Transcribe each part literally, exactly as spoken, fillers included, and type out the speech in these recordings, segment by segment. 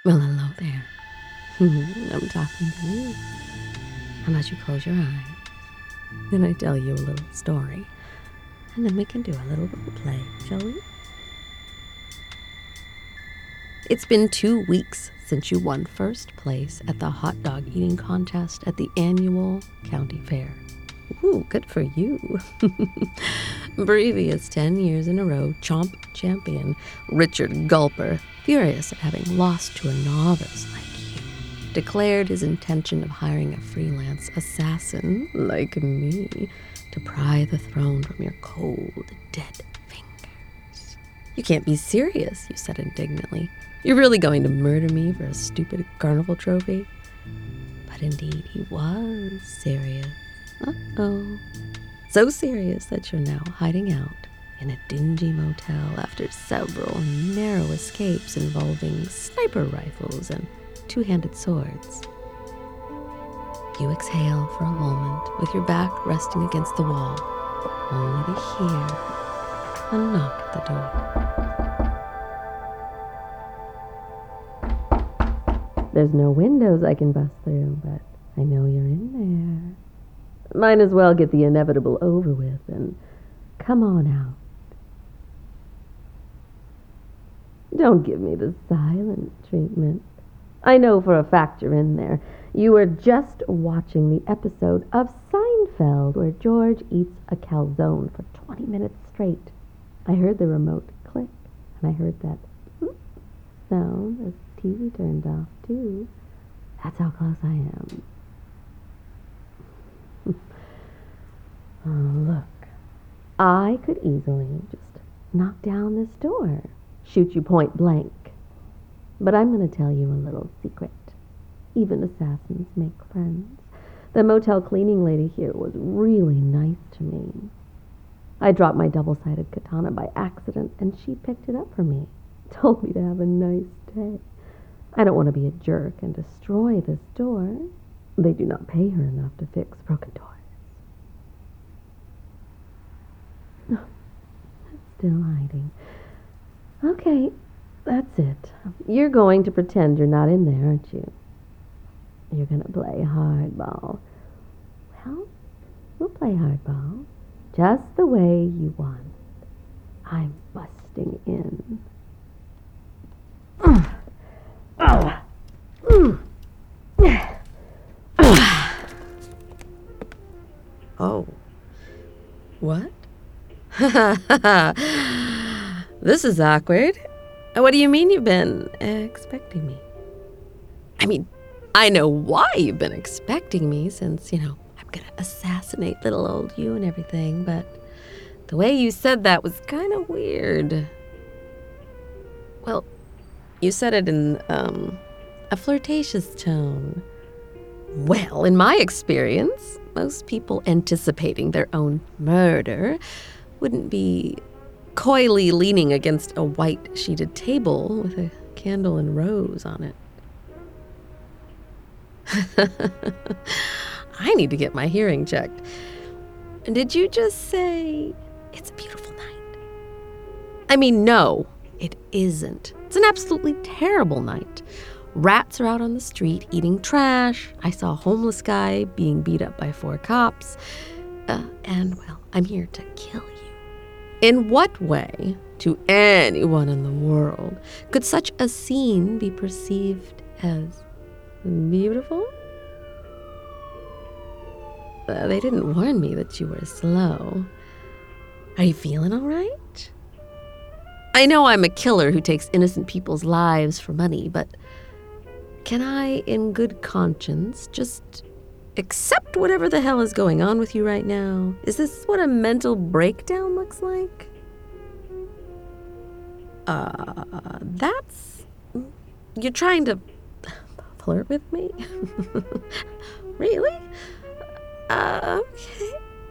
Well, hello there. I'm talking to you. How about you close your eyes? Then I tell you a little story. And then we can do a little role play, shall we? It's been two weeks since you won first place at the hot dog eating contest at the annual county fair. Ooh, good for you. Previous ten years in a row, Chomp champion Richard Gulper, furious at having lost to a novice like you, declared his intention of hiring a freelance assassin like me to pry the throne from your cold, dead fingers. You can't be serious, you said indignantly. You're really going to murder me for a stupid carnival trophy? But indeed, he was serious. Uh-oh. So serious that you're now hiding out in a dingy motel after several narrow escapes involving sniper rifles and two-handed swords. You exhale for a moment with your back resting against the wall, only to hear a knock at the door. There's no windows I can bust through, but I know you're in there. Might as well get the inevitable over with and come on out. Don't give me the silent treatment. I know for a fact you're in there. You were just watching the episode of Seinfeld where George eats a calzone for twenty minutes straight. I heard the remote click, and I heard that sound as the T V turned off, too. That's how close I am. Oh, look, I could easily just knock down this door, shoot you point blank. But I'm going to tell you a little secret. Even assassins make friends. The motel cleaning lady here was really nice to me. I dropped my double-sided katana by accident, and she picked it up for me. Told me to have a nice day. I don't want to be a jerk and destroy this door. They do not pay her enough to fix broken doors. Oh, still hiding. Okay, that's it. You're going to pretend you're not in there, aren't you? You're going to play hardball. Well, we'll play hardball. Just the way you want. I'm busting in. Oh. Oh. What? This is awkward. What do you mean you've been expecting me? I mean, I know why you've been expecting me since, you know, I'm gonna assassinate little old you and everything, but the way you said that was kind of weird. Well, you said it in, um, a flirtatious tone. Well, in my experience, most people anticipating their own murder wouldn't be coyly leaning against a white-sheeted table with a candle and rose on it. I need to get my hearing checked. Did you just say it's a beautiful night? I mean, no, it isn't. It's an absolutely terrible night. Rats are out on the street eating trash. I saw a homeless guy being beat up by four cops. Uh, and, well, I'm here to kill you. In what way, to anyone in the world, could such a scene be perceived as beautiful? Uh, they didn't warn me that you were slow. Are you feeling all right? I know I'm a killer who takes innocent people's lives for money, but can I, in good conscience, just accept whatever the hell is going on with you right now? Is this what a mental breakdown looks like? Uh, that's... You're trying to flirt with me? Really? Uh, okay.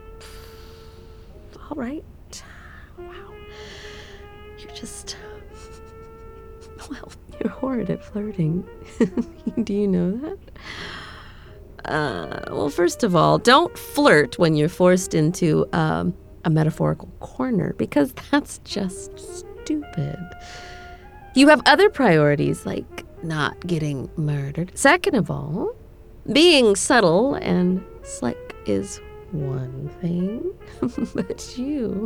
All right. Wow. You're just... Well, you're horrid at flirting. Do you know that? Uh, well, first of all, don't flirt when you're forced into um, a metaphorical corner, because that's just stupid. You have other priorities, like not getting murdered. Second of all, being subtle and slick is one thing, but you,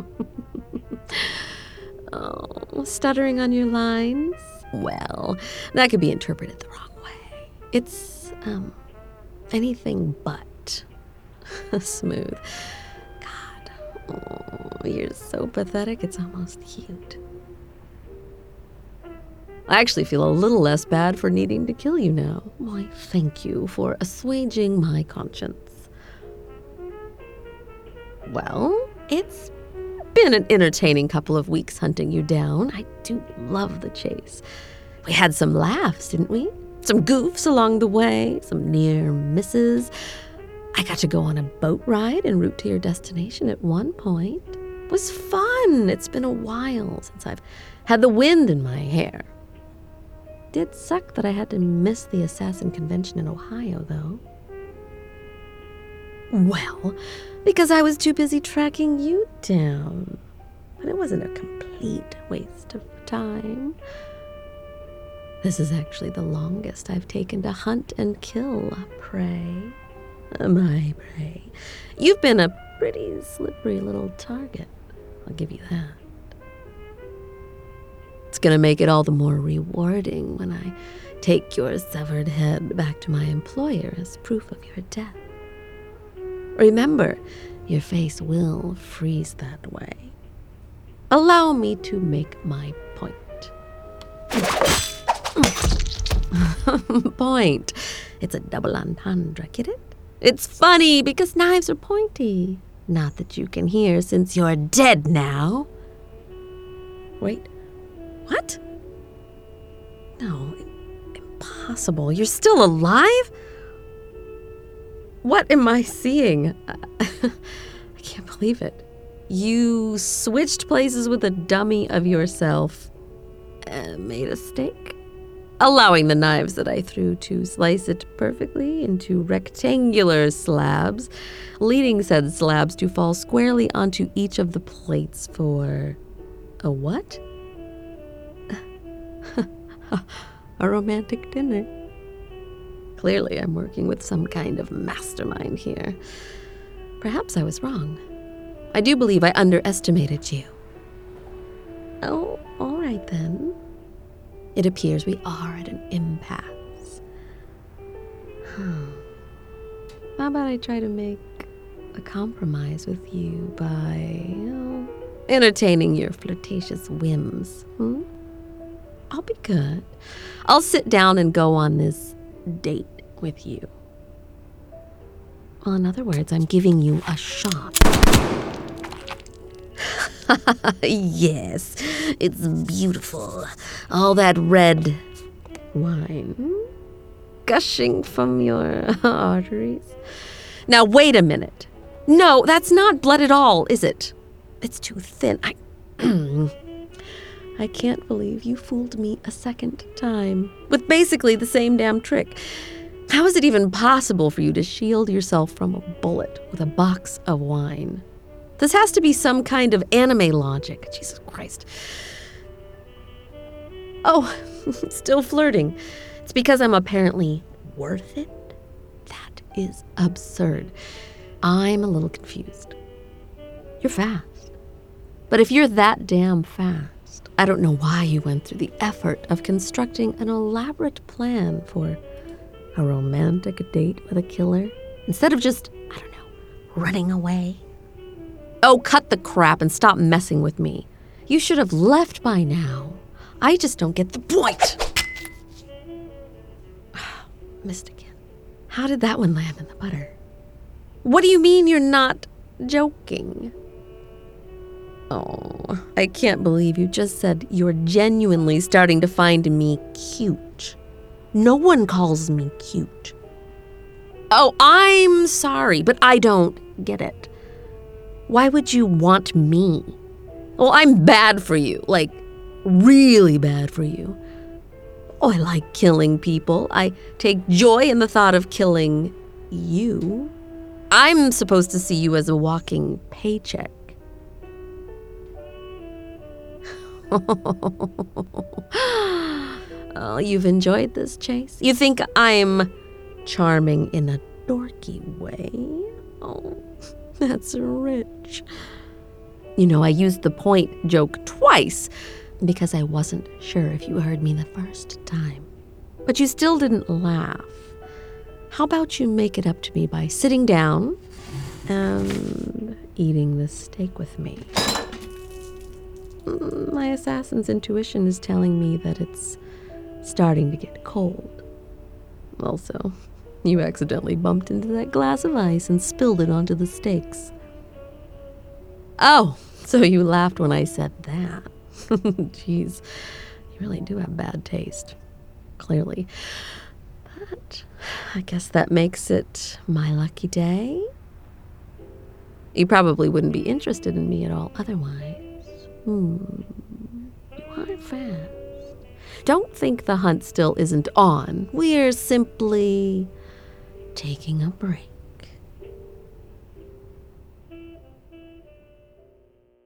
oh, stuttering on your lines, well, that could be interpreted the wrong way. It's, um, anything but smooth. God, oh, you're so pathetic, it's almost cute. I actually feel a little less bad for needing to kill you now. Why, thank you for assuaging my conscience. Well, it's been an entertaining couple of weeks hunting you down. I do love the chase. We had some laughs, didn't we? Some goofs along the way, some near misses. I got to go on a boat ride en route to your destination at one point. It was fun. It's been a while since I've had the wind in my hair. Did suck that I had to miss the assassin convention in Ohio, though. Well, because I was too busy tracking you down. But it wasn't a complete waste of time. This is actually the longest I've taken to hunt and kill a prey. My prey. You've been a pretty slippery little target. I'll give you that. It's going to make it all the more rewarding when I take your severed head back to my employer as proof of your death. Remember, your face will freeze that way. Allow me to make my point. Point. It's a double entendre, get it? It's funny because knives are pointy. Not that you can hear since you're dead now. Wait. What? No, impossible. You're still alive? What am I seeing? I can't believe it. You switched places with a dummy of yourself and made a steak, allowing the knives that I threw to slice it perfectly into rectangular slabs, leading said slabs to fall squarely onto each of the plates for a what? A romantic dinner. Clearly, I'm working with some kind of mastermind here. Perhaps I was wrong. I do believe I underestimated you. Oh, all right then. It appears we are at an impasse. Hmm. How about I try to make a compromise with you by, you know, entertaining your flirtatious whims, hmm? I'll be good. I'll sit down and go on this date with you. Well, in other words, I'm giving you a shot. Yes, it's beautiful. All that red wine gushing from your arteries. Now, wait a minute. No, that's not blood at all, is it? It's too thin. I... I can't believe you fooled me a second time with basically the same damn trick. How is it even possible for you to shield yourself from a bullet with a box of wine? This has to be some kind of anime logic. Jesus Christ. Oh, still flirting. It's because I'm apparently worth it? That is absurd. I'm a little confused. You're fast. But if you're that damn fast, I don't know why you went through the effort of constructing an elaborate plan for a romantic date with a killer instead of just, I don't know, running away. Oh, cut the crap and stop messing with me. You should have left by now. I just don't get the point. Missed again. How did that one land in the butter? What do you mean you're not joking? Oh, I can't believe you just said you're genuinely starting to find me cute. No one calls me cute. Oh, I'm sorry, but I don't get it. Why would you want me? Well, I'm bad for you, like really bad for you. Oh, I like killing people. I take joy in the thought of killing you. I'm supposed to see you as a walking paycheck. Oh, you've enjoyed this chase? You think I'm charming in a dorky way? Oh, that's rich. You know, I used the point joke twice because I wasn't sure if you heard me the first time. But you still didn't laugh. How about you make it up to me by sitting down and eating this steak with me? My assassin's intuition is telling me that it's starting to get cold. Also, you accidentally bumped into that glass of ice and spilled it onto the steaks. Oh, so you laughed when I said that. Jeez, you really do have bad taste. Clearly. But I guess that makes it my lucky day. You probably wouldn't be interested in me at all otherwise. Hmm. You are fast. Don't think the hunt still isn't on. We're simply taking a break.